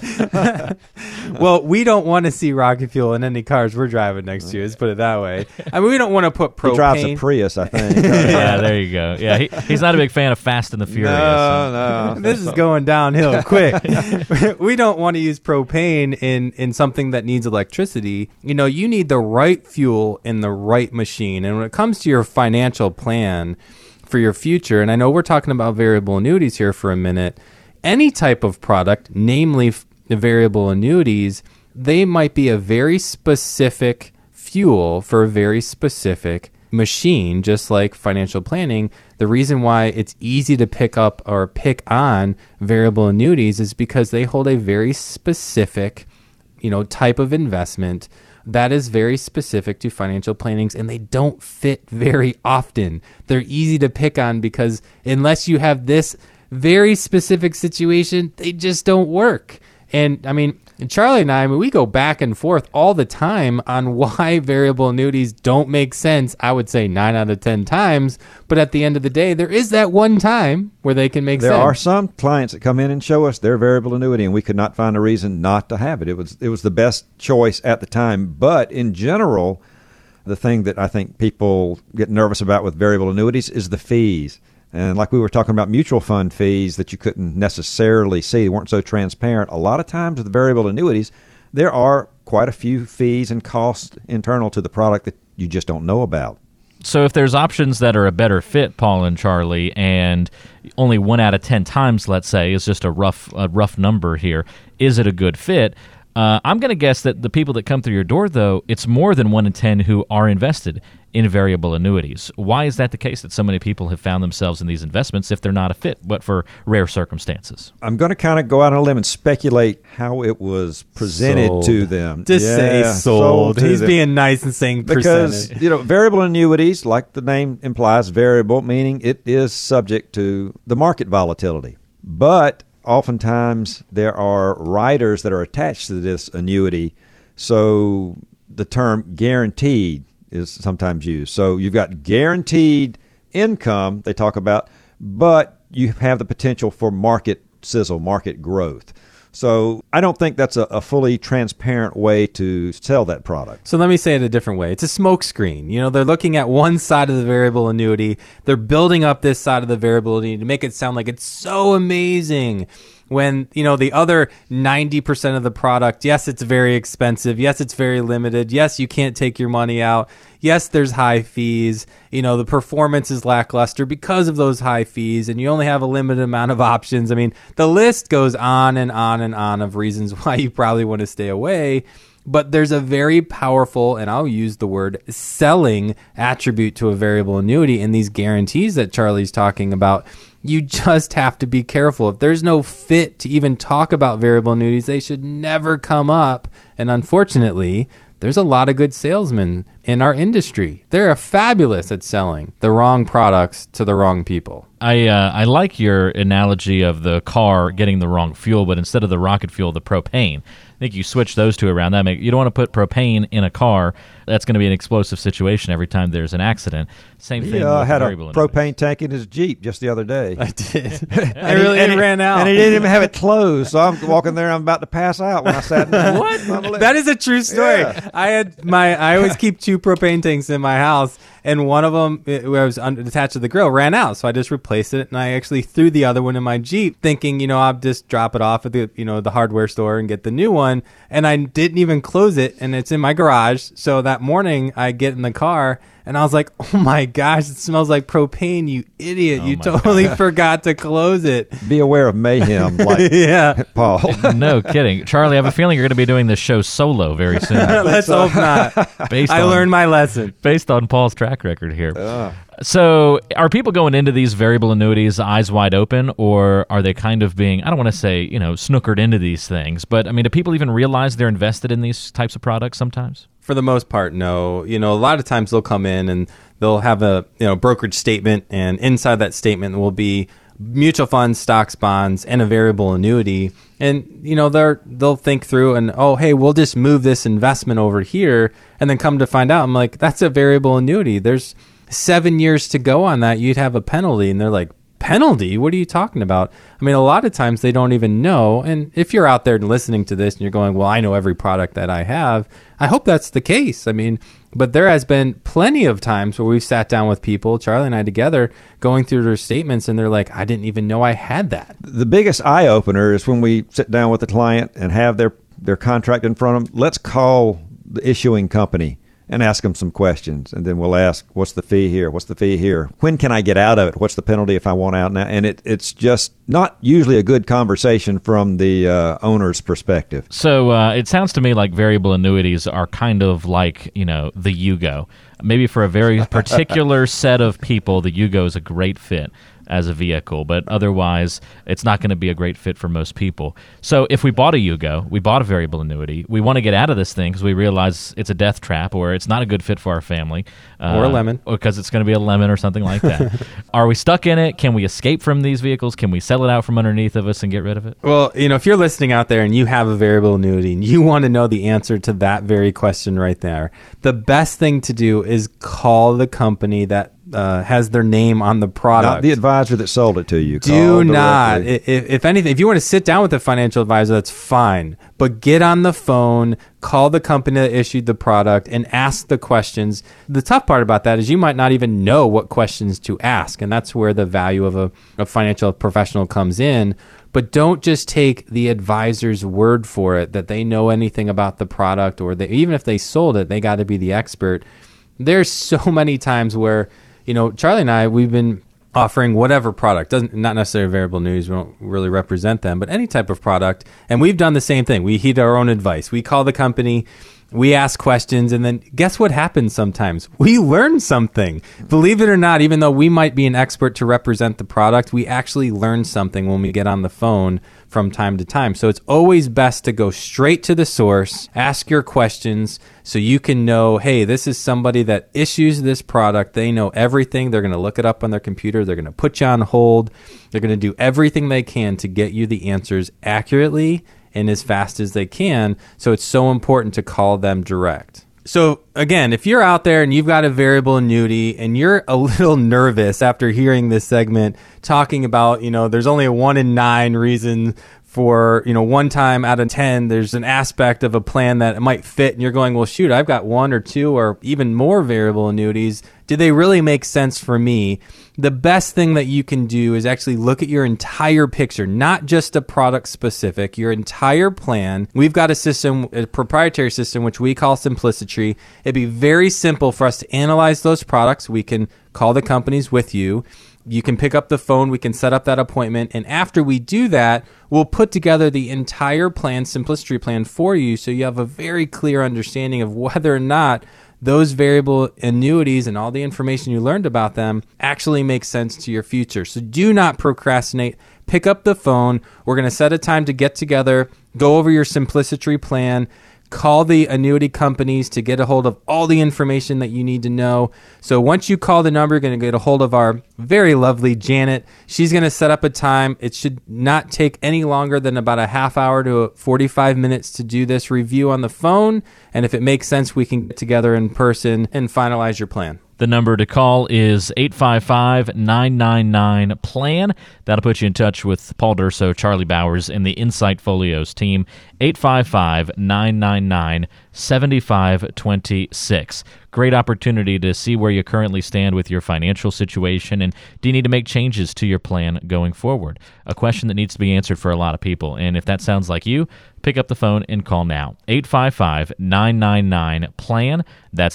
Well, we don't want to see rocket fuel in any cars we're driving next to. Let's put it that way. I mean, we don't want to put propane. He drives a Prius, I think. Yeah, there you go. Yeah, he's not a big fan of Fast and the Furious. No. This is going downhill quick. We don't want to use propane in something that needs electricity. You need the right fuel in the right machine. And when it comes to your financial plan for your future, and I know we're talking about variable annuities here for a minute, any type of product, namely the variable annuities, they might be a very specific fuel for a very specific machine, just like financial planning. The reason why it's easy to pick up or pick on variable annuities is because they hold a very specific, type of investment that is very specific to financial plannings, and they don't fit very often. They're easy to pick on because unless you have this very specific situation, they just don't work. And I mean, Charlie and I, we go back and forth all the time on why variable annuities don't make sense. I would say 9 out of 10 times. But at the end of the day, there is that one time where they can make sense. There are some clients that come in and show us their variable annuity, and we could not find a reason not to have it. It was the best choice at the time. But in general, the thing that I think people get nervous about with variable annuities is the fees. And like we were talking about mutual fund fees that you couldn't necessarily see, they weren't so transparent. A lot of times with the variable annuities, there are quite a few fees and costs internal to the product that you just don't know about. So if there's options that are a better fit, Paul and Charlie, and only 1 out of 10 times, let's say, is just a rough number here, is it a good fit? I'm going to guess that the people that come through your door, though, it's more than 1 in 10 who are invested in variable annuities. Why is that the case that so many people have found themselves in these investments if they're not a fit, but for rare circumstances? I'm going to kind of go out on a limb and speculate how it was presented to them. Just say sold. He's being nice and saying because, percentage. Variable annuities, like the name implies, variable, meaning it is subject to the market volatility. But oftentimes there are riders that are attached to this annuity, so the term guaranteed is sometimes used. So you've got guaranteed income, they talk about, but you have the potential for market sizzle, market growth. So I don't think that's a fully transparent way to sell that product. So let me say it a different way. It's a smokescreen. They're looking at one side of the variable annuity. They're building up this side of the variable annuity to make it sound like it's so amazing. When, the other 90% of the product, yes, it's very expensive. Yes, it's very limited. Yes, you can't take your money out. Yes, there's high fees. The performance is lackluster because of those high fees, and you only have a limited amount of options. I mean, the list goes on and on and on of reasons why you probably want to stay away. But there's a very powerful, and I'll use the word selling attribute to a variable annuity in these guarantees that Charlie's talking about. You just have to be careful. If there's no fit to even talk about variable annuities, they should never come up. And unfortunately, there's a lot of good salesmen in our industry. They're fabulous at selling the wrong products to the wrong people. I like your analogy of the car getting the wrong fuel, but instead of the rocket fuel, the propane. I think you switch those two around. You don't want to put propane in a car. That's going to be an explosive situation every time there's an accident. Same thing. Yeah, I had a variable annuities. propane tank in his Jeep just the other day. I did. It ran out. And he didn't even have it closed. So I'm walking there and I'm about to pass out when I sat down. What? That is a true story. Yeah. I always keep 2 propane tanks in my house, and one of them, where I was attached to the grill, ran out. So I just replaced it, and I actually threw the other one in my Jeep, thinking, I'll just drop it off at the hardware store and get the new one. And I didn't even close it, and it's in my garage. So that morning, I get in the car, and I was like, oh my gosh, it smells like propane, you idiot. You totally forgot to close it. Be aware of mayhem, like Yeah. Paul. No kidding. Charlie, I have a feeling you're going to be doing this show solo very soon. Let's hope not. I learned my lesson. Based on Paul's track record here. So are people going into these variable annuities eyes wide open, or are they kind of being, I don't want to say, snookered into these things, but I mean, do people even realize they're invested in these types of products sometimes? For the most part, no. A lot of times they'll come in and they'll have a brokerage statement, and inside that statement will be mutual funds, stocks, bonds, and a variable annuity. And they'll think through and, oh, hey, we'll just move this investment over here, and then come to find out, I'm like, that's a variable annuity. There's 7 years to go on that. You'd have a penalty. And they're like, penalty? What are you talking about? I mean, a lot of times they don't even know. And if you're out there listening to this and you're going, well, I know every product that I have, I hope that's the case. I mean, but there has been plenty of times where we've sat down with people, Charlie and I together, going through their statements, and they're like, I didn't even know I had that. The biggest eye opener is when we sit down with the client and have their contract in front of them. Let's call the issuing company and ask them some questions. And then we'll ask, what's the fee here? What's the fee here? When can I get out of it? What's the penalty if I want out now? And it's just not usually a good conversation from the owner's perspective. So it sounds to me like variable annuities are kind of like, the Yugo. Maybe for a very particular set of people, the Yugo is a great fit as a vehicle, but otherwise it's not going to be a great fit for most people. So if we bought a Yugo, we bought a variable annuity, we want to get out of this thing because we realize it's a death trap or it's not a good fit for our family. Or a lemon. Or because it's going to be a lemon or something like that. Are we stuck in it? Can we escape from these vehicles? Can we sell it out from underneath of us and get rid of it? Well, if you're listening out there and you have a variable annuity and you want to know the answer to that very question right there, the best thing to do is call the company that has their name on the product. Not the advisor that sold it to you. Do not. If anything, if you want to sit down with a financial advisor, that's fine. But get on the phone, call the company that issued the product, and ask the questions. The tough part about that is you might not even know what questions to ask, and that's where the value of a financial professional comes in. But don't just take the advisor's word for it that they know anything about the product, or even if they sold it, they got to be the expert. There's so many times where Charlie and I, we've been offering whatever product, not necessarily variable annuities, we don't really represent them, but any type of product. And we've done the same thing. We heed our own advice. We call the company, we ask questions, and then guess what happens sometimes? We learn something. Believe it or not, even though we might be an expert to represent the product, we actually learn something when we get on the phone from time to time. So it's always best to go straight to the source, ask your questions, so you can know, hey, this is somebody that issues this product. They know everything. They're going to look it up on their computer. They're going to put you on hold. They're going to do everything they can to get you the answers accurately and as fast as they can. So it's so important to call them direct. So again, if you're out there and you've got a variable annuity and you're a little nervous after hearing this segment talking about, there's only a 1 in 9 reason for, 1 time out of 10, there's an aspect of a plan that it might fit, and you're going, well, shoot, I've got 1 or 2 or even more variable annuities. Do they really make sense for me? The best thing that you can do is actually look at your entire picture, not just a product specific, your entire plan. We've got a system, a proprietary system, which we call Simplicity. It'd be very simple for us to analyze those products. We can call the companies with you. You can pick up the phone, we can set up that appointment, and after we do that, we'll put together the entire plan, Simplicity plan, for you, so you have a very clear understanding of whether or not those variable annuities and all the information you learned about them actually make sense to your future. So do not procrastinate. Pick up the phone. We're going to set a time to get together, go over your Simplicity plan, call the annuity companies to get a hold of all the information that you need to know. So once you call the number, you're going to get a hold of our very lovely Janet. She's going to set up a time. It should not take any longer than about a half hour to 45 minutes to do this review on the phone. And if it makes sense, we can get together in person and finalize your plan. The number to call is 855-999-PLAN. That'll put you in touch with Paul D'Urso, Charlie Bowers, and the Insight Folios team. 855-999-7526. Great opportunity to see where you currently stand with your financial situation, and do you need to make changes to your plan going forward? A question that needs to be answered for a lot of people, and if that sounds like you, pick up the phone and call now. 855-999-PLAN. That's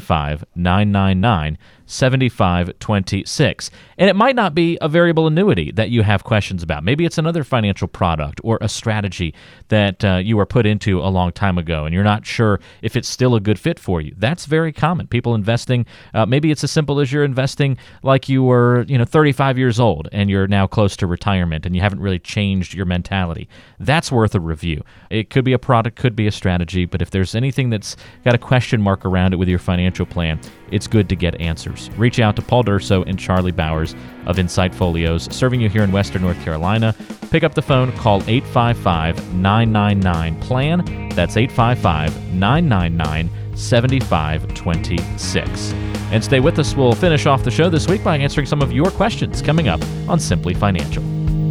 855-999-7526. And it might not be a variable annuity that you have questions about. Maybe it's another financial product or a strategy that you were put into a long time ago, and you're not sure if it's still a good fit for you. That's very common. People investing, maybe it's as simple as you're investing like you were 35 years old and you're now close to retirement and you haven't really changed your mentality. That's worth a review. It could be a product, could be a strategy, but if there's anything that's got a question mark around it with your financial plan, it's good to get answers. Reach out to Paul D'Urso and Charlie Bowers of Insight Folios, serving you here in Western North Carolina. Pick up the phone, call 855-999-PLAN. That's 855-999-7526. And stay with us. We'll finish off the show this week by answering some of your questions coming up on Simply Financial.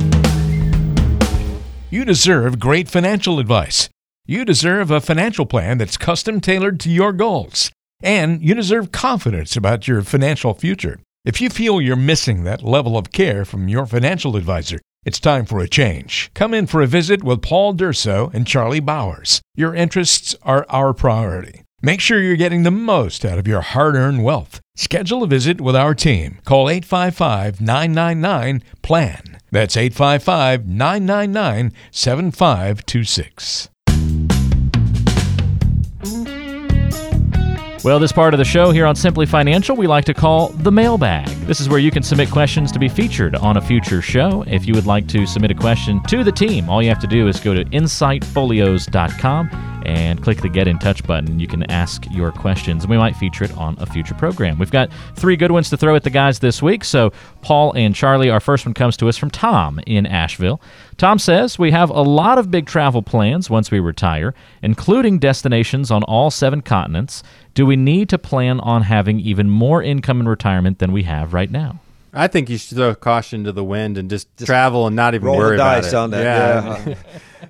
You deserve great financial advice. You deserve a financial plan that's custom tailored to your goals. And you deserve confidence about your financial future. If you feel you're missing that level of care from your financial advisor, it's time for a change. Come in for a visit with Paul D'Urso and Charlie Bowers. Your interests are our priority. Make sure you're getting the most out of your hard-earned wealth. Schedule a visit with our team. Call 855-999-PLAN. That's 855-999-7526. Well, this part of the show here on Simply Financial we like to call the mailbag. This is where you can submit questions to be featured on a future show. If you would like to submit a question to the team, all you have to do is go to insightfolios.com and click the Get in Touch button. You can ask your questions, and we might feature it on a future program. We've got 3 good ones to throw at the guys this week. So, Paul and Charlie, our first one comes to us from Tom in Asheville. Tom says, we have a lot of big travel plans once we retire, including destinations on all 7 continents. Do we need to plan on having even more income in retirement than we have right now? I think you should throw caution to the wind and just travel and not even roll worry the about dice it. on that. Yeah.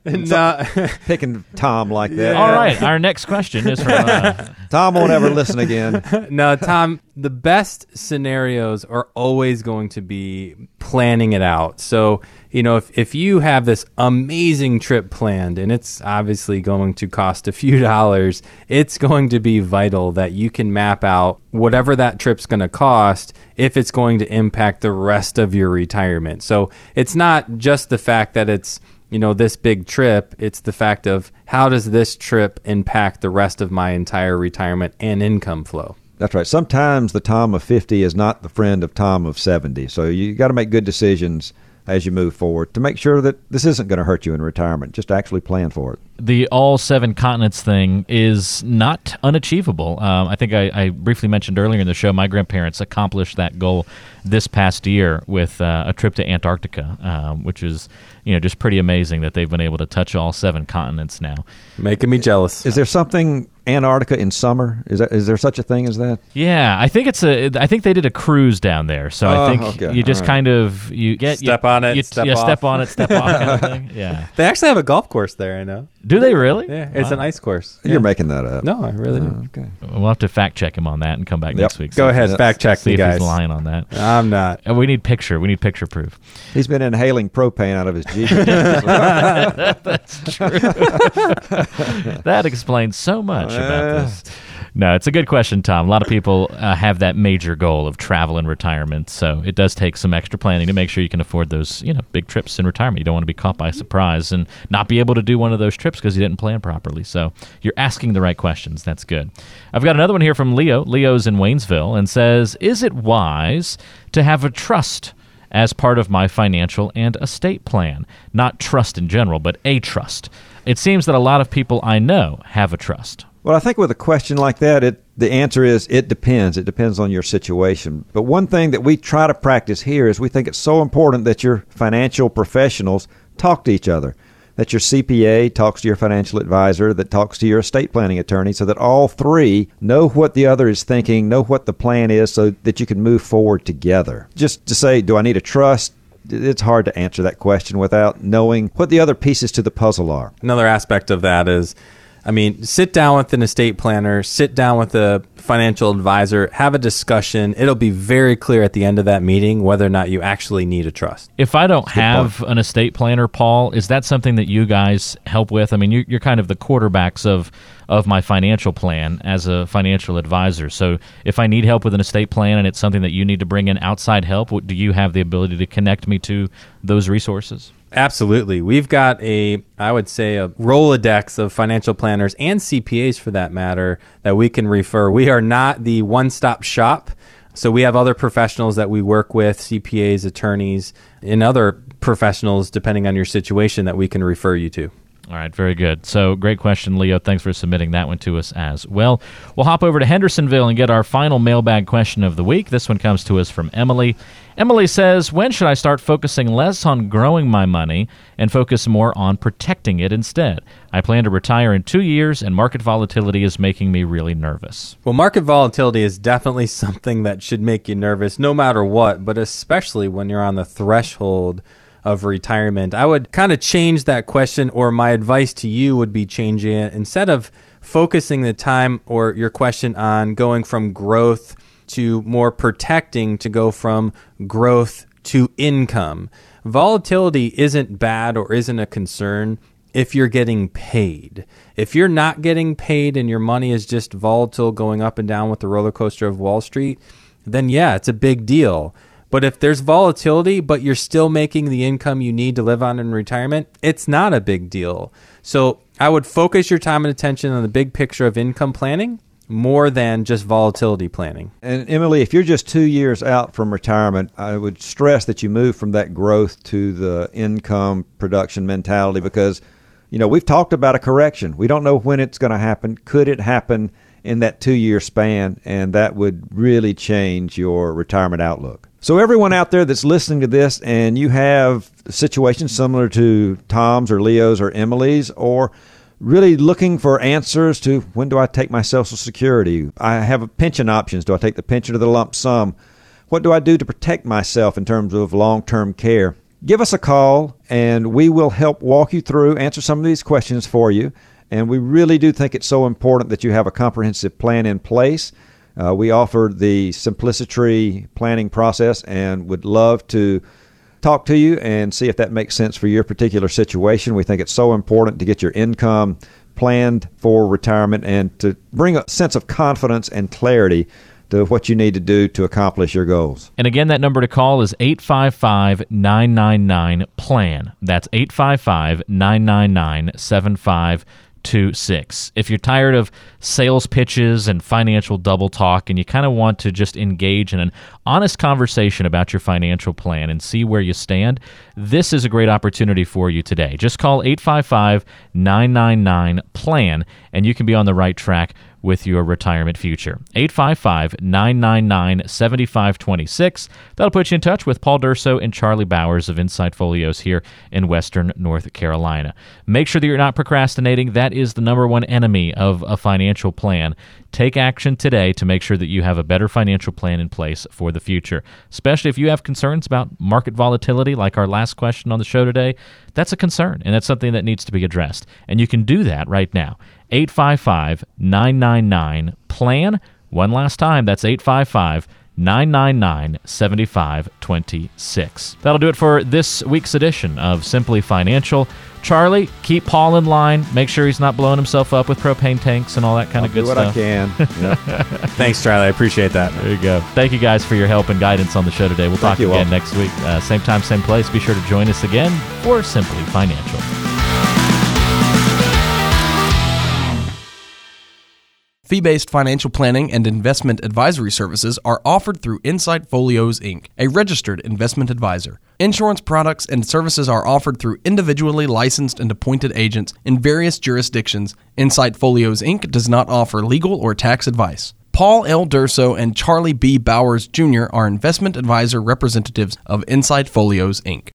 Picking Tom like that. All right, our next question is from... Tom won't ever listen again. No, Tom, the best scenarios are always going to be planning it out. So, if you have this amazing trip planned and it's obviously going to cost a few dollars, it's going to be vital that you can map out whatever that trip's going to cost if it's going to impact the rest of your retirement. So it's not just the fact that it's this big trip, it's the fact of how does this trip impact the rest of my entire retirement and income flow. That's right. Sometimes the Tom of 50 is not the friend of Tom of 70. So you got to make good decisions as you move forward to make sure that this isn't going to hurt you in retirement. Just actually plan for it. The all 7 continents thing is not unachievable. I think I briefly mentioned earlier in the show, my grandparents accomplished that goal this past year with a trip to Antarctica, which is just pretty amazing that they've been able to touch all 7 continents now. Making me jealous. Is there something Antarctica in summer? Is there such a thing as that? Yeah, I think I think they did a cruise down there. So I think you just kind of step on it, step off. Step on it, step off kind of thing. Yeah. They actually have a golf course there, I know. Do they really? Yeah, it's an ice course. You're making that up. No, I really do. Okay. We'll have to fact check him on that and come back next week. Go ahead, fact check see me, if guys. he's lying on that. I'm not. We need picture. We need picture proof. He's been inhaling propane out of his Jeep. That's true. That explains so much about this. No, it's a good question, Tom. A lot of people have that major goal of travel in retirement, so it does take some extra planning to make sure you can afford those, big trips in retirement. You don't want to be caught by surprise and not be able to do one of those trips because you didn't plan properly. So you're asking the right questions. That's good. I've got another one here from Leo. Leo's in Waynesville and says, is it wise to have a trust as part of my financial and estate plan. Not trust in general, but a trust. It seems that a lot of people I know have a trust. Well, I think with a question like that, the answer is it depends. It depends on your situation. But one thing that we try to practice here is we think it's so important that your financial professionals talk to each other, that your CPA talks to your financial advisor, that talks to your estate planning attorney, so that all three know what the other is thinking, know what the plan is, so that you can move forward together. Just to say, do I need a trust? It's hard to answer that question without knowing what the other pieces to the puzzle are. Another aspect of that is, sit down with an estate planner, sit down with a financial advisor, have a discussion. It'll be very clear at the end of that meeting whether or not you actually need a trust. If I don't have an estate planner, Paul, is that something that you guys help with? You're kind of the quarterbacks of my financial plan as a financial advisor. So if I need help with an estate plan and it's something that you need to bring in outside help, do you have the ability to connect me to those resources? Absolutely. We've got a Rolodex of financial planners and CPAs for that matter that we can refer. We are not the one-stop shop. So we have other professionals that we work with, CPAs, attorneys, and other professionals, depending on your situation, that we can refer you to. All right, very good. So great question, Leo. Thanks for submitting that one to us as well. We'll hop over to Hendersonville and get our final mailbag question of the week. This one comes to us from Emily. Emily says, when should I start focusing less on growing my money and focus more on protecting it instead? I plan to retire in 2 years, and market volatility is making me really nervous. Well, market volatility is definitely something that should make you nervous no matter what, but especially when you're on the threshold of retirement. I would kind of change that question, or my advice to you would be changing it. Instead of focusing the time or your question on going from growth to more protecting, to go from growth to income. Volatility isn't bad or isn't a concern if you're getting paid. If you're not getting paid and your money is just volatile, going up and down with the roller coaster of Wall Street, then yeah, it's a big deal. But if there's volatility, but you're still making the income you need to live on in retirement, it's not a big deal. So I would focus your time and attention on the big picture of income planning more than just volatility planning. And Emily, if you're just 2 years out from retirement, I would stress that you move from that growth to the income production mentality, because, we've talked about a correction. We don't know when it's going to happen. Could it happen in that 2-year span? And that would really change your retirement outlook. So everyone out there that's listening to this and you have situations similar to Tom's or Leo's or Emily's, or really looking for answers to when do I take my Social Security? I have pension options. Do I take the pension or the lump sum? What do I do to protect myself in terms of long-term care? Give us a call and we will help walk you through, answer some of these questions for you. And we really do think it's so important that you have a comprehensive plan in place. We offer the Simplicity planning process and would love to talk to you and see if that makes sense for your particular situation. We think it's so important to get your income planned for retirement and to bring a sense of confidence and clarity to what you need to do to accomplish your goals. And again, that number to call is 855-999-PLAN. That's 855-999-7526. If you're tired of sales pitches and financial double talk and you kind of want to just engage in an honest conversation about your financial plan and see where you stand, this is a great opportunity for you today. Just call 855-999-PLAN and you can be on the right track with your retirement future. 855-999-7526. That'll put you in touch with Paul D'Urso and Charlie Bowers of Insight Folios here in Western North Carolina. Make sure that you're not procrastinating. That is the number one enemy of a financial plan. Take action today to make sure that you have a better financial plan in place for the future, especially if you have concerns about market volatility like our last question on the show today. That's a concern, and that's something that needs to be addressed. And you can do that right now. 855-999-PLAN. One last time, that's 855-999-7526. That'll do it for this week's edition of Simply Financial. Charlie, keep Paul in line. Make sure he's not blowing himself up with propane tanks and all that kind of good stuff. I'll do what I can. Thanks, Charlie. I appreciate that. There you go. Thank you guys for your help and guidance on the show today. We'll talk again next week. Same time, same place. Be sure to join us again for Simply Financial. Fee-based financial planning and investment advisory services are offered through Insight Folios, Inc., a registered investment advisor. Insurance products and services are offered through individually licensed and appointed agents in various jurisdictions. Insight Folios, Inc. does not offer legal or tax advice. Paul L. Durso and Charlie B. Bowers Jr. are investment advisor representatives of Insight Folios, Inc.